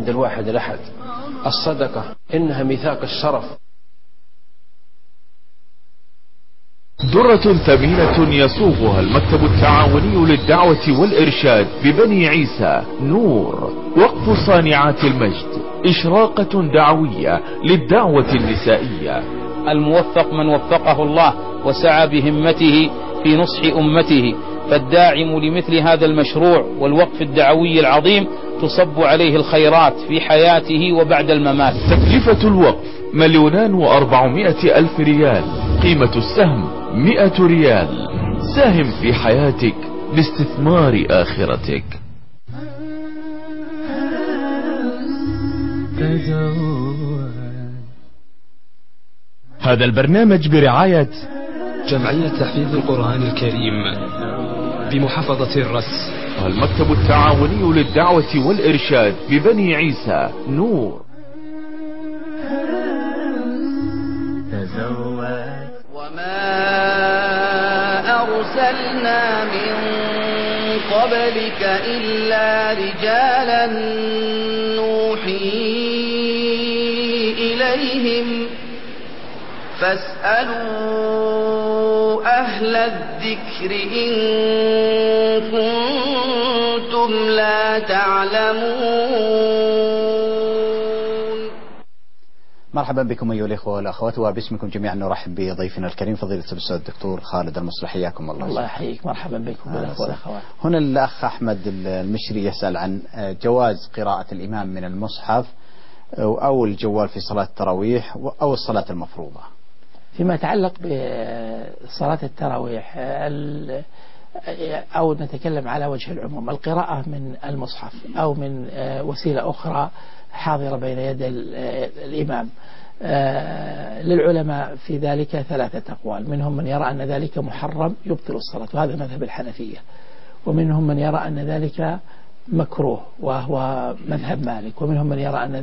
عند الواحد الأحد. الصدقة إنها ميثاق الشرف. درة ثمينة يصوغها المكتب التعاوني للدعوة والإرشاد ببني عيسى نور، وقف صانعات المجد، إشراقة دعوية للدعوة النسائية. الموفق من وفقه الله وسعى بهمته في نصح أمته، فالداعم لمثل هذا المشروع والوقف الدعوي العظيم تصب عليه الخيرات في حياته وبعد الممات. تكلفة الوقف 2,400,000 ريال، قيمة السهم 100 ريال. ساهم في حياتك لاستثمار آخرتك. هذا البرنامج برعاية جمعية تحفيظ القرآن الكريم بمحافظة الرس، المكتب التعاوني للدعوة والإرشاد ببني عيسى نور. وما أرسلنا من قبلك إلا رجالا نوحي إليهم فاسألوا أهل الذكر إن كنتم لا تعلمون. مرحبا بكم أيها الإخوة والأخوات، وباسمكم جميعا نرحب بضيفنا الكريم فضيلة الأستاذ الدكتور خالد المصلح. حياكم الله. الله يحييك. مرحبا بكم بالأخوة والأخوات. هنا الأخ أحمد المشري يسأل عن جواز قراءة الإمام من المصحف أو الجوال في صلاة التراويح أو الصلاة المفروضة. فيما يتعلق بصلاة التراويح أو نتكلم على وجه العموم، القراءة من المصحف أو من وسيلة أخرى حاضرة بين يدي الإمام، للعلماء في ذلك ثلاثة أقوال. منهم من يرى أن ذلك محرم يبطل الصلاة وهذا مذهب الحنفية، ومنهم من يرى أن ذلك مكروه وهو مذهب مالك، ومنهم من يرى أن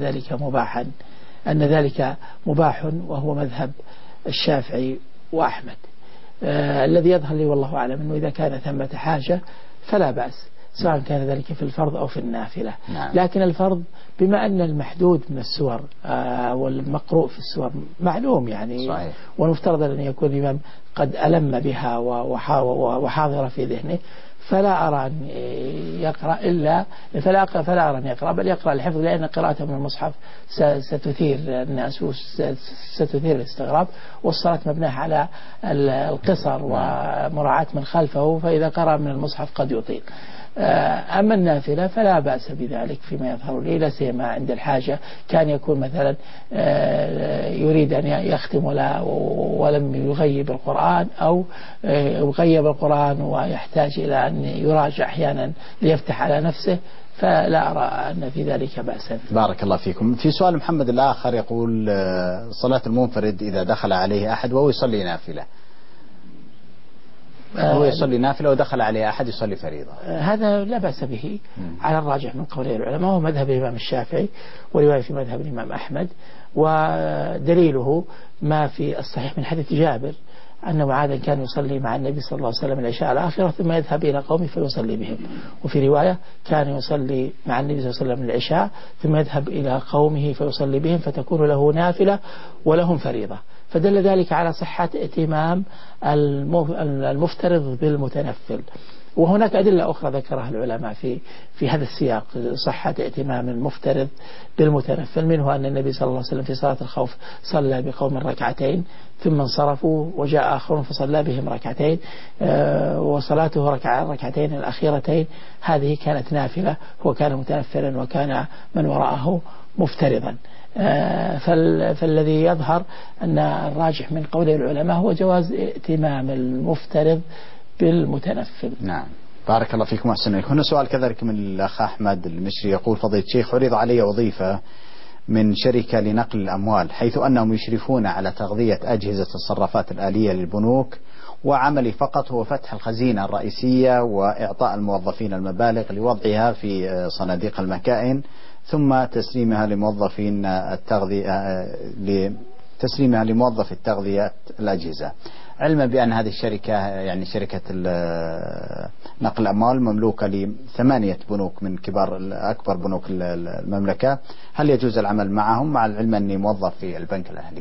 ذلك مباح وهو مذهب الشافعي وأحمد. الذي يظهر لي والله أعلم أنه إذا كان ثمة حاجة فلا بأس، سواء كان ذلك في الفرض أو في النافلة. لكن الفرض بما أن المحدود من السور والمقروء في السور معلوم يعني صحيح. ونفترض أن يكون الإمام قد ألم بها وحاضر في ذهنه، فلا أرى أن يقرأ فلا أرى أن يقرأ، بل يقرأ الحفظ، لأن قراءته من المصحف ستثير الناس وستثير الاستغراب، والصلاة مبناة على القصر ومراعاة من خلفه، فإذا قرأ من المصحف قد يطيل. أما النافلة فلا بأس بذلك فيما يظهر لي، لا سيما عند الحاجة. كان يكون مثلا يريد أن يختم ولم يغيب القرآن، أو يغيب القرآن ويحتاج إلى أن يراجع أحيانا ليفتح على نفسه، فلا أرى أن في ذلك بأسا. بارك الله فيكم. في سؤال محمد الآخر يقول صلاة المنفرد إذا دخل عليه أحد وهو يصلي نافلة، هو يصلي نافلة ودخل عليه أحد يصلي فريضة، هذا لا بأس به على الراجح من قول العلماء، وهو مذهب الإمام الشافعي ورواية في مذهب الإمام أحمد. ودليله ما في الصحيح من حديث جابر أن معاذ كان يصلي مع النبي صلى الله عليه وسلم العشاء الآخرة ثم يذهب إلى قومه فيصلي بهم، وفي رواية كان يصلي مع النبي صلى الله عليه وسلم العشاء ثم يذهب إلى قومه فيصلي بهم فتكون له نافلة ولهم فريضة، فدل ذلك على صحة ائتمام المفترض بالمتنفل. وهناك أدلة أخرى ذكرها العلماء في هذا السياق، صحة ائتمام المفترض بالمتنفل، منه أن النبي صلى الله عليه وسلم في صلاة الخوف صلى بقوم ركعتين ثم انصرفوا وجاء آخرون فصلى بهم ركعتين، وصلاته ركعتين الأخيرتين هذه كانت نافلة، هو كان متنفلا وكان من وراءه مفترضا. فالذي يظهر أن الراجح من قول العلماء هو جواز ائتمام المفترض بالمتنفل. نعم، بارك الله فيكم وأحسن إليكم. هنا سؤال كذلك من الأخ أحمد المشري يقول فضيلة الشيخ عرض علي وظيفة من شركة لنقل الأموال، حيث أنهم يشرفون على تغذية أجهزة الصرافات الآلية للبنوك، وعملي فقط هو فتح الخزينة الرئيسية وإعطاء الموظفين المبالغ لوضعها في صناديق المكائن ثم تسليمها لموظفين التغذية تسليمها لموظف التغذية الأجهزة، علما بأن هذه الشركة يعني شركة نقل الأموال مملوكة ل8 بنوك من أكبر بنوك المملكة، هل يجوز العمل معهم مع العلم أني موظف في البنك الأهلي؟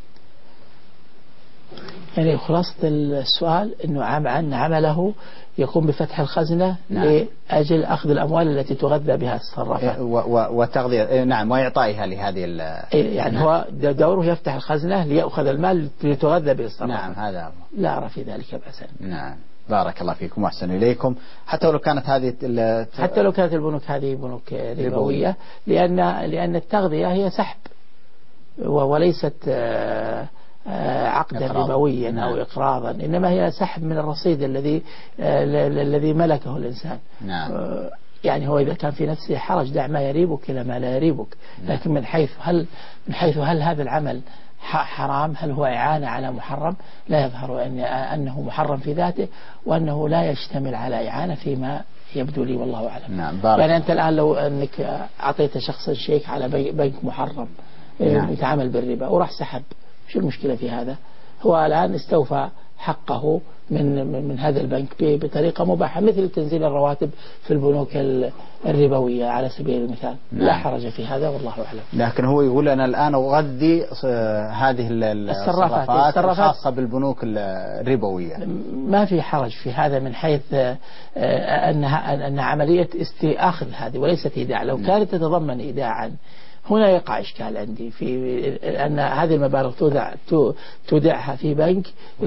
يعني خلاصة السؤال أنه أن عمله يقوم بفتح الخزنة لأجل أخذ الأموال التي تغذى بها الصرافة وتغذية، نعم، وإعطائها لهذه يعني نعم. هو دوره يفتح الخزنة ليأخذ المال لتغذى به الصرافة. نعم، هذا لا أرى في ذلك بأسا. نعم، بارك الله فيكم وأحسن إليكم. حتى لو كانت البنوك هذه بنوك ربوية، لأن التغذية هي سحب وليست عقدا ربويا أو إقراضا، إنما هي سحب من الرصيد الذي ملكه الإنسان. نعم. يعني هو إذا كان في نفسه حرج دع ما يريبك إلى ما لا يريبك. لكن من حيث هل هذا العمل حرام، هل هو إعانة على محرم، لا يظهر أنه محرم في ذاته، وأنه لا يشتمل على إعانة فيما يبدو لي والله أعلم. نعم. يعني أنت الآن لو أنك أعطيت شخصا شيك على بنك محرم يتعامل بالربا وراح سحب، شو المشكلة في هذا؟ هو الآن استوفى حقه من هذا البنك بطريقة مباحة، مثل تنزيل الرواتب في البنوك الربوية على سبيل المثال. لا حرج في هذا والله أعلم. لكن هو يقول أنا الآن أغذي هذه الصرافات الخاصة بالبنوك الربوية. ما في حرج في هذا من حيث أن عملية أخذ هذه وليست إيداع. لو كانت تتضمن إيداعا هنا يقع إشكال عندي في أن هذه المبالغ تودعها في بنك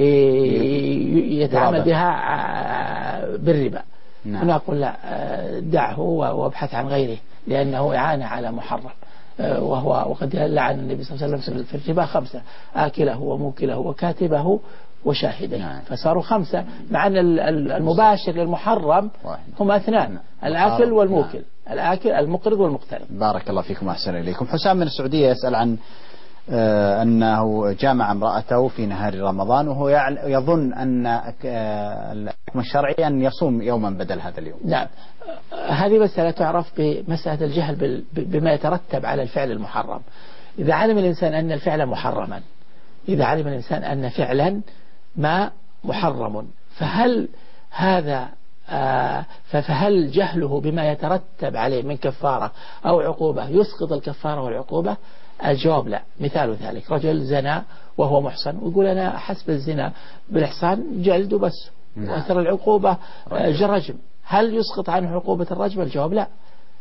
يتعامل بها بالربا. هنا أقول لا، دعه وابحث عن غيره، لأنه إعانة على محرم، وقد لعن النبي صلى الله عليه وسلم في الربا 5: آكله وموكله وكاتبه وشاهده. فصاروا 5، مع أن المباشر للمحرم هم 2: الآكل والموكل، الآكل المقرض والمقترض. بارك الله فيكم وأحسن إليكم. حسام من السعودية يسأل عن أنه جامع امرأته في نهار رمضان، وهو يظن أن الحكم الشرعي أن يصوم يوما بدل هذا اليوم. نعم، هذه مسألة تعرف بمسألة الجهل بما يترتب على الفعل المحرم. إذا علم الإنسان أن الفعل محرما، إذا علم الإنسان أن فعلا ما محرم، فهل جهله بما يترتب عليه من كفارة أو عقوبة يسقط الكفارة والعقوبة؟ الجواب لا. مثال ذلك: رجل زنى وهو محصن ويقول أنا حسب الزنا بالإحصان جلد وبس، وأثر العقوبة رجم، هل يسقط عنه عقوبة الرجم؟ الجواب لا.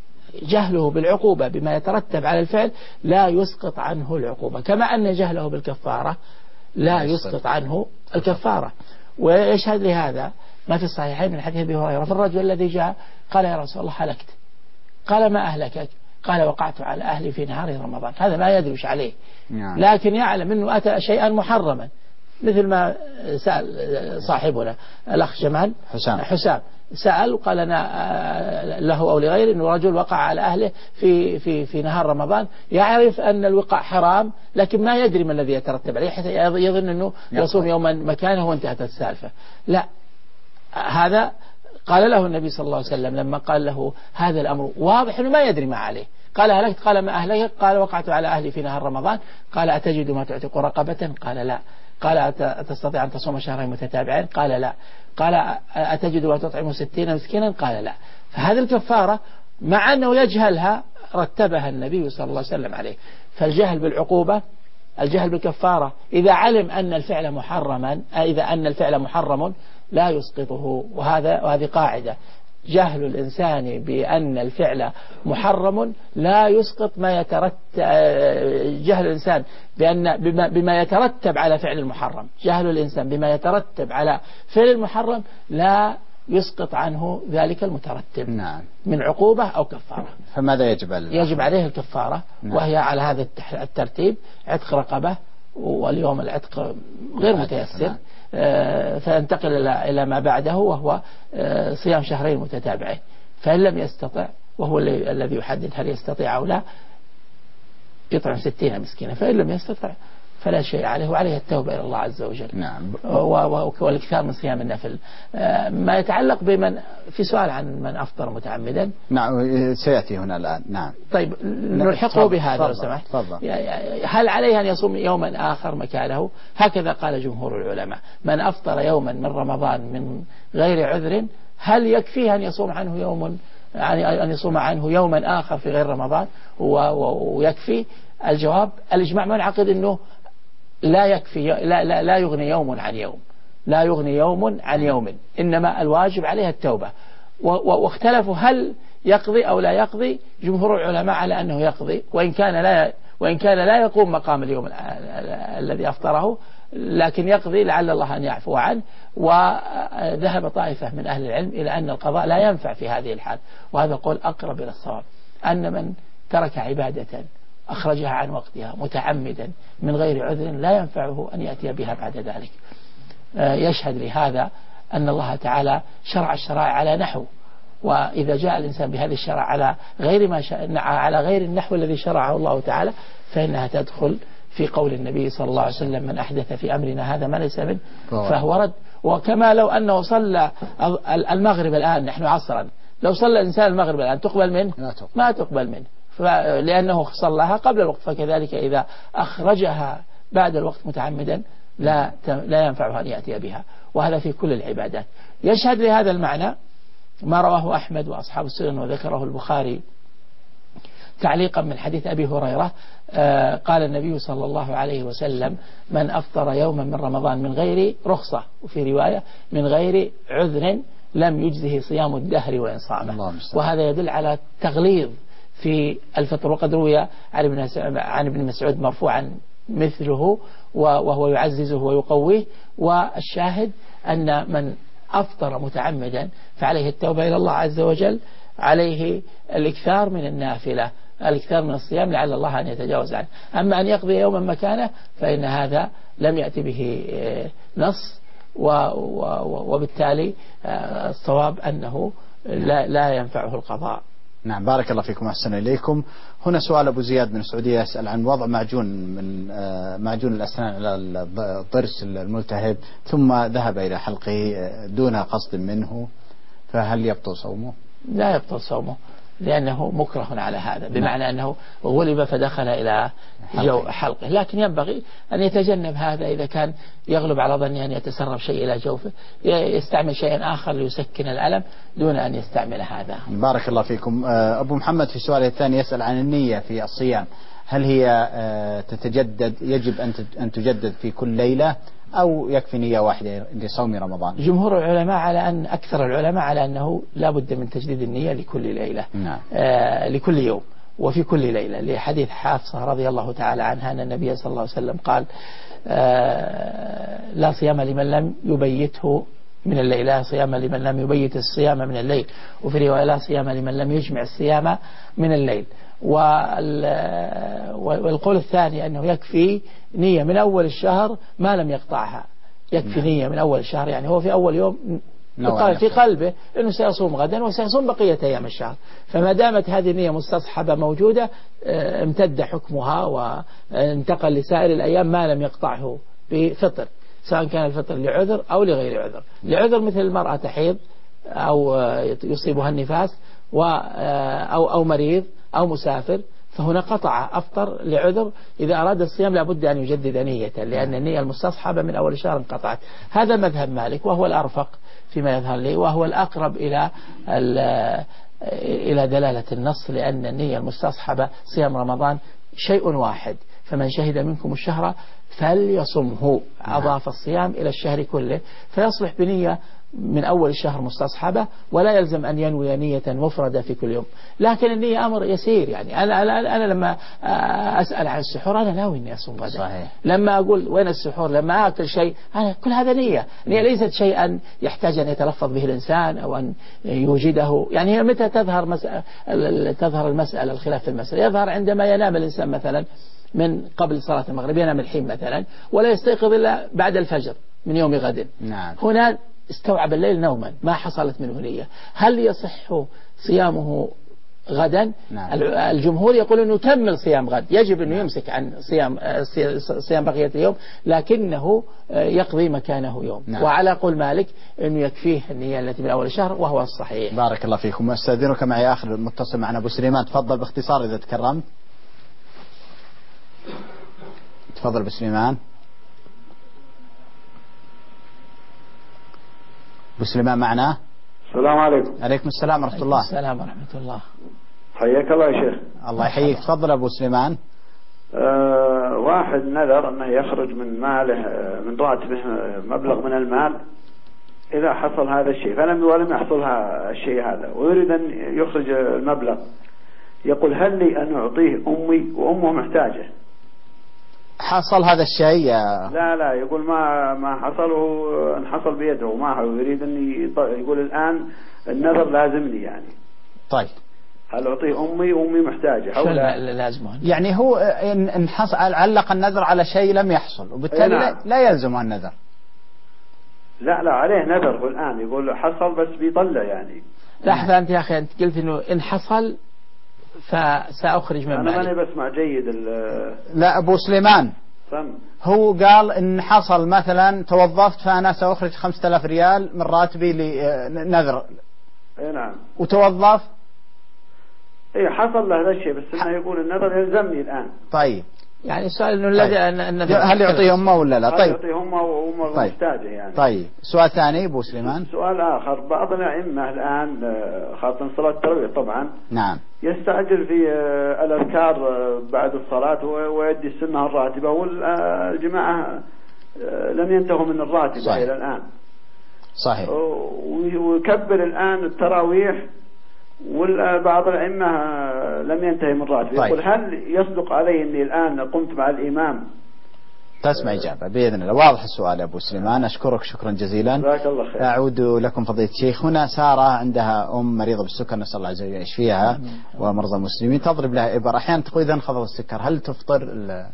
جهله بالعقوبة بما يترتب على الفعل لا يسقط عنه العقوبة، كما أن جهله بالكفارة لا يسقط عنه الكفارة. ويشهد لهذا ما في الصحيحين من حديث أبي هريرة في الرجل الذي جاء قال يا رسول الله هلكت، قال ما أهلكك؟ قال وقعت على أهلي في نهار رمضان. هذا ما يدري وش عليه، لكن يعلم أنه أتى شيئا محرما، مثل ما سأل صاحبنا الأخ جمال حسام سأل وقال أنا له أو لغيره أنه رجل وقع على أهله في نهار رمضان، يعرف أن الوقاع حرام لكن ما يدري ما الذي يترتب عليه، حتى يظن أنه يصوم يوما مكانه وانتهت السالفة. لا، هذا قال له النبي صلى الله عليه وسلم لما قال له هذا الأمر واضح أنه ما يدري ما عليه، قال هلكت؟ قال ما أهلك؟ قال وقعت على أهلي في نهار رمضان. قال أتجد ما تعتق رقبة؟ قال لا. قال أتستطيع أن تصوم شهرين متتابعين؟ قال لا. قال أتجد ما تطعم 60 مسكينا؟ قال لا. فهذه الكفارة مع أنه يجهلها رتبها النبي صلى الله عليه وسلم عليه. فالجهل بالعقوبة، الجهل بالكفارة إذا علم أن الفعل محرما، إذا أن الفعل محرم لا يسقطه. وهذه قاعدة: جهل الإنسان بأن الفعل محرم لا يسقط ما يترتب. جهل الإنسان بما يترتب على فعل المحرم، جهل الإنسان بما يترتب على فعل المحرم لا يسقط عنه ذلك المترتب من عقوبة أو كفارة. فماذا يجب عليه؟ يجب عليه الكفارة، وهي على هذا الترتيب: عتق رقبة، واليوم العتق غير متيسر، فينتقل إلى ما بعده وهو صيام شهرين متتابعين. فإن لم يستطع، وهو الذي يحدد هل يستطيع أو لا، يطعم 60 مسكينا. فإن لم يستطع فلا شيء عليه، وعليه التوبة إلى الله عز وجل. نعم. والاكثار من صيام النفل. ما يتعلق بمن في سؤال عن من أفطر متعمدا. نعم سيأتي هنا الآن. نعم. طيب نلحقه بهذا لو سمحت. هل عليه أن يصوم يوما آخر مكانه؟ هكذا قال جمهور العلماء: من أفطر يوما من رمضان من غير عذر هل يكفيه أن يصوم عنه يوم، يعني أن يصوم عنه يوما آخر في غير رمضان ويكفي؟ الجواب: الإجماع منعقد أنه لا يكفي، لا يغني يوم عن يوم، لا يغني يوم عن يوم، إنما الواجب عليها التوبة. واختلفوا هل يقضي أو لا يقضي. جمهور العلماء على أنه يقضي، وإن كان لا يقوم مقام اليوم الذي أفطره، لكن يقضي لعل الله أن يعفو عنه. وذهب طائفة من أهل العلم إلى أن القضاء لا ينفع في هذه الحال، وهذا قول أقرب إلى الصواب، أن من ترك عبادة أخرجها عن وقتها متعمدا من غير عذر لا ينفعه أن يأتي بها بعد ذلك. يشهد لهذا أن الله تعالى شرع الشرائع على نحو، وإذا جاء الإنسان بهذه الشرع على غير النحو الذي شرعه الله تعالى فإنها تدخل في قول النبي صلى الله عليه وسلم: من أحدث في أمرنا هذا ما ليس منه فهو رد. وكما لو أنه صلى المغرب الآن، نحن عصرا، لو صلى الإنسان المغرب الآن تقبل منه؟ ما تقبل منه، لأنه صلىها قبل الوقت. فكذلك إذا أخرجها بعد الوقت متعمدا لا ينفعها أن يأتي بها، وهذا في كل العبادات. يشهد لهذا المعنى ما رواه أحمد وأصحاب السنن وذكره البخاري تعليقا من حديث أبي هريرة. قال النبي صلى الله عليه وسلم: من أفطر يوما من رمضان من غير رخصة، وفي رواية من غير عذر لم يجزه صيام الدهر وإن صامه. وهذا يدل على تغليظ في الفطر، وقد روي عن ابن مسعود مرفوعا مثله وهو يعززه ويقويه. والشاهد أن من أفطر متعمدا فعليه التوبة إلى الله عز وجل، عليه الإكثار من النافلة، الإكثار من الصيام لعل الله أن يتجاوز عنه. أما أن يقضي يوما مكانه فإن هذا لم يأتي به نص، وبالتالي الصواب أنه لا ينفعه القضاء. نعم. بارك الله فيكم، أحسن إليكم. هنا سؤال أبو زياد من السعودية يسأل عن وضع معجون من معجون الأسنان على الضرس الملتهب ثم ذهب إلى حلقه دون قصد منه، فهل يبطل صومه؟ لا يبطل صومه، لأنه مكره على هذا، بمعنى أنه غلب فدخل إلى حلقه. لكن ينبغي أن يتجنب هذا. إذا كان يغلب على ظنه أن يتسرب شيء إلى جوفه يستعمل شيئا آخر ليسكن الألم دون أن يستعمل هذا. بارك الله فيكم. أبو محمد في سؤاله الثاني يسأل عن النية في الصيام، هل هي تتجدد، يجب أن تجدد في كل ليلة أو يكفي نية واحدة لصوم رمضان؟ جمهور العلماء على أن أكثر العلماء على أنه لا بد من تجديد النية لكل ليلة. نعم. لكل يوم وفي كل ليلة، لحديث حافصة رضي الله تعالى عنها أن النبي صلى الله عليه وسلم قال: لا صيام لمن لم يبيته من الليل، لا صيام لمن لم يبيت الصيام من الليل، وفي رواية: لا صيام لمن لم يجمع الصيام من الليل. والقول الثاني أنه يكفي نية من أول الشهر ما لم يقطعها، يكفي نية من أول الشهر، يعني هو في أول يوم في قلبه أنه سيصوم غدا وسيصوم بقية أيام الشهر، فما دامت هذه النية مستصحبة موجودة امتد حكمها وانتقل لسائر الأيام ما لم يقطعه بفطر، سواء كان الفطر لعذر أو لغير عذر. لعذر مثل المرأة تحيض أو يصيبها النفاس أو مريض أو مسافر، فهنا قطع أفطر لعذر. إذا أراد الصيام لابد أن يجدد نية، لأن النية المستصحبة من أول الشهر انقطعت. هذا مذهب مالك، وهو الأرفق فيما يظهر لي، وهو الأقرب إلى دلالة النص، لأن النية المستصحبة صيام رمضان شيء واحد، فمن شهد منكم الشهر فليصمه. أضاف الصيام إلى الشهر كله، فيصلح بنية من أول الشهر مستصحبة، ولا يلزم أن ينوي نية مفردة في كل يوم. لكن النية أمر يسير، يعني أنا لما أسأل عن السحور أنا ناوي أني أصوم غدا. لما أقول وين السحور، لما أكل شيء، أنا كل هذا نية ليست شيئا يحتاج أن يتلفظ به الإنسان أو أن يوجده. يعني هي متى تظهر المسألة، الخلاف في المسألة يظهر عندما ينام الإنسان مثلا من قبل صلاة المغرب، ينام الحين مثلا ولا يستيقظ إلا بعد الفجر من يوم غد. نعم. هنا استوعب الليل نوما ما حصلت منه نية، هل يصح صيامه غدا. نعم. الجمهور يقول أنه يكمل صيام غد، يجب أنه يمسك عن صيام بقية اليوم، لكنه يقضي مكانه يوم. نعم. وعلى قول مالك أنه يكفيه النية التي من أول الشهر، وهو الصحيح. بارك الله فيكم. أستاذنك معي آخر متصل معنا أبو سليمان، تفضل باختصار إذا تكرمت. تفضل أبو سليمان. أبو سليمان معنا؟ السلام عليكم. عليكم السلام ورحمة الله. السلام ورحمة الله. حياك الله يا شيخ. الله يحييك. تفضل أبو سليمان. واحد نذر أنه يخرج من ماله من راتبه مبلغ من المال إذا حصل هذا الشيء، ولم يحصل الشيء هذا ويريد أن يخرج المبلغ، يقول هل لي أن أعطيه أمي وأمه محتاجة؟ حصل هذا الشيء؟ لا يقول ما حصله، ان حصل بيده وما هو يريد ان يقول الان النذر لازمني يعني. طيب هل اعطيه امي وامي محتاجه او لا؟ لازمه يعني هو ان حصل علق النذر على شيء لم يحصل وبالتالي نعم. لا يلزمه النذر. لا عليه نذر الان، يقول حصل بس بيطلع يعني. لحظة أنت يا أخي، أنت قلت إنه إن حصل فسأخرج من مالي. أنا ماني بسمع جيد. لا أبو سليمان سم. هو قال إن حصل مثلا توظفت فأنا سأخرج 5000 ريال من راتبي لنذر. اي نعم. وتوظف. اي حصل له هذا الشيء، بس انه يقول النذر يلزمني الآن. طيب يعني السؤال انه الذي هل يعطيه امه ولا لا؟ طيب يعطيه امه وامه طيب. محتاجه يعني. طيب سؤال ثاني ابو سليمان. سؤال اخر، بعض الائمه الان خاصه صلاه التراويح طبعا نعم يستعجل في الاذكار بعد الصلاه ويؤدي السنه الراتبه، والجماعه لم ينتهوا من الراتبه صحيح. الى الان. صحيح. ويكبر الان التراويح وبعض الأئمة لم ينتهي من راتبه. طيب. يقول هل يصدق علي أني الآن قمت مع الإمام؟ تسمع إجابة بإذن الله. واضح السؤال يا أبو سليمان، أشكرك شكرا جزيلا. جزاك الله خير. أعود لكم فضيلة الشيخ. هنا سارة عندها أم مريضة بالسكر، نسأل الله عز وجل يشفيها ومرضى المسلمين، تضرب لها إبر، أحيانا تقول إذا انخفض السكر هل تفطر؟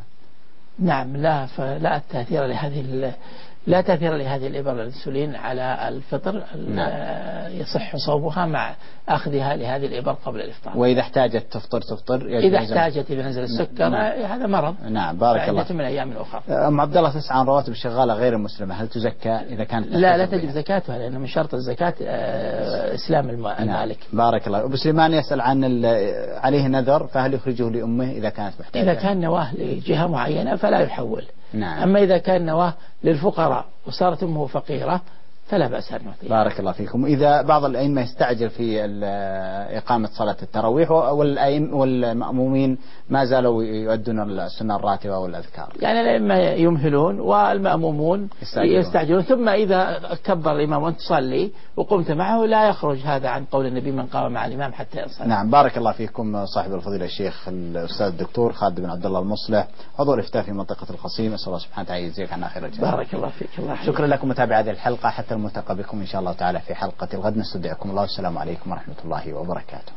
نعم فلا تأثير لهذه لا تأثير لهذه الإبر الأنسولين على الفطر. يصح صومها مع أخذها لهذه الإبر قبل الإفطار. وإذا احتاجت تفطر إذا احتاجت إذا نزل السكر هذا مرض. نعم بارك الله. من أيام أخرى. أم عبد الله تسعى عن رواتب الشغالة غير المسلمة، هل تزكى إذا كانت؟ لا تجب زكاتها، لأن من شرط الزكاة إسلام المالك. نعم. بارك الله. أبو سليمان يسأل عن عليه نذر فهل يخرجه لأمه إذا كانت محتاجة؟ إذا كان نواه لجهة معينة فلا يحول. نعم. أما إذا كان نواه للفقراء وصارت أمه فقيرة فلا بأس أن نعطيه. بارك الله فيكم. إذا بعض الأئمة يستعجل في إقامة صلاة التراويح والمأمومين ما زالوا يؤدون السنة الراتبة والأذكار، يعني الأئمة يمهلون والمأمومون يستعجلون، ثم إذا كبر الإمام وأنت تصلي وقمت معه لا يخرج هذا عن قول النبي من قام مع الإمام حتى يصلي. نعم بارك الله فيكم. صاحب الفضيلة الشيخ الأستاذ الدكتور خالد بن عبد الله المصلح، عضو الإفتاء في منطقة الخصيم، أسأل الله سبحانه وتعالى يجزيك عنا خير الجزاء. بارك الله فيك. الله شكرا لكم متابعة هذه الحلقة، حتى الملتقى بكم إن شاء الله تعالى في حلقة الغد، نستودعكم الله والسلام عليكم ورحمة الله وبركاته.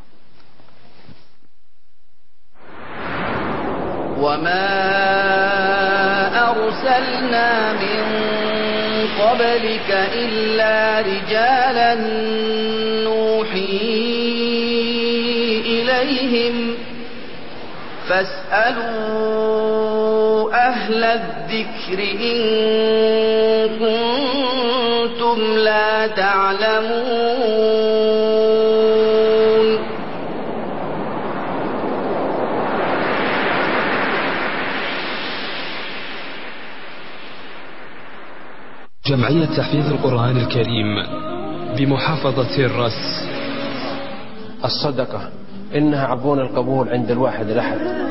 وما أرسلنا من قبلك إلا رجالا نوحي إليهم فاسألوا أهل الذكر إن كنتم لا تعلمون. جمعية تحفيظ القرآن الكريم بمحافظة الرس. الصدقة إنها عربون القبول عند الواحد الأحد.